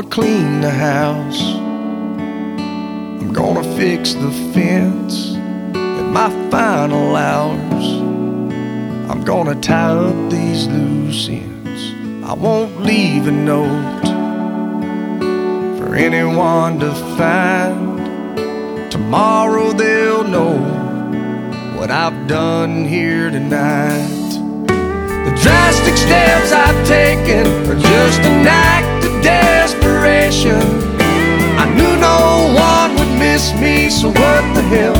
gonna clean the house. I'm gonna fix the fence. In my final hours, I'm gonna tie up these loose ends. I won't leave a note for anyone to find. Tomorrow they'll know what I've done here tonight. The drastic steps I've taken are just an act of desperation. I knew no one would miss me, so what the hell?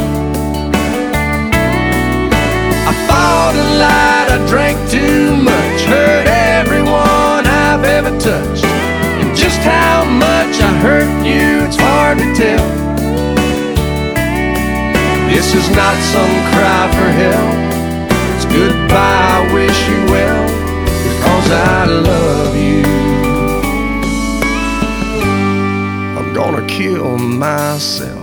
I fought a light, I drank too much, hurt everyone I've ever touched. And just how much I hurt you, it's hard to tell. This is not some cry for help. It's goodbye, I wish you well, because I love you. I'm gonna kill myself.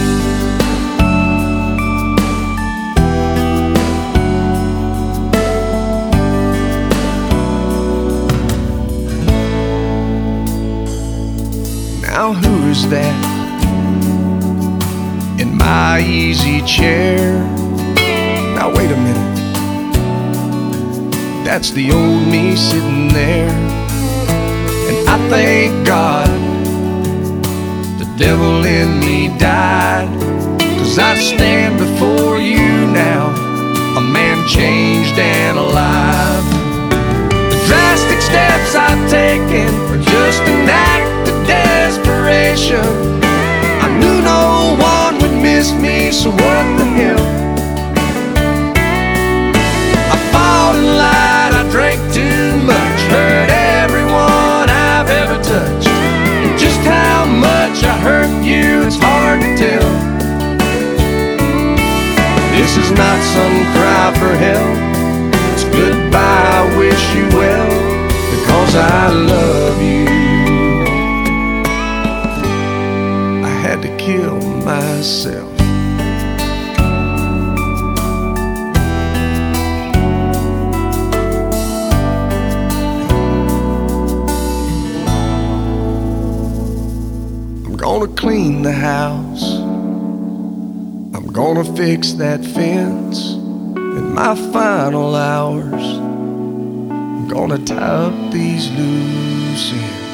Now who is that in my easy chair? Now wait a minute, that's the old me sitting there. And I thank God the devil in me died, 'cause I stand before you now, a man changed and alive. The drastic steps I've taken are just an act of desperation. I knew no one would miss me, so what the hell? I fought a light, I drank too much, hurt everyone I've ever touched. And just how much I hurt you, it's hard to tell. This is not some cry for help. It's goodbye, I wish you well, because I love you. I had to kill myself. I'm gonna clean the house. I'm gonna fix that fence. In my final hours, I'm gonna tie up these loose ends.